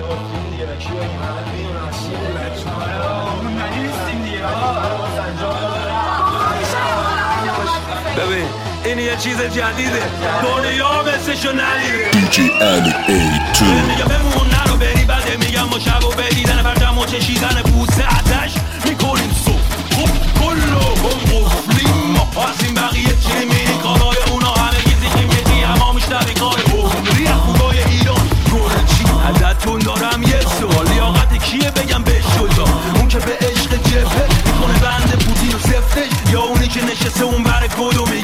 گفتیم دیگه به کی بگیم همه میدونن چیه من نیستیم دیگه ببین این یه چیز جدیده دنیا مثلشو ندیده DJ Ali A2 میگم بمون نرو بری بده میگم ما شب و بدیدن پرچم و چشیدن بوسه آتش میکنیم صبح کلو هم قفلیم ما هستیم بقیه چی میرین کارای اونا همه گیزی میگی اما میشتبی کار عمری خوبای ایران گرچی ازتون دارم یه سوال لیاقت کیه بگم به شجا اون که به عشق جبه میکنه بند پوتین و سفتش یا اونی که نشسته اون بر کدومی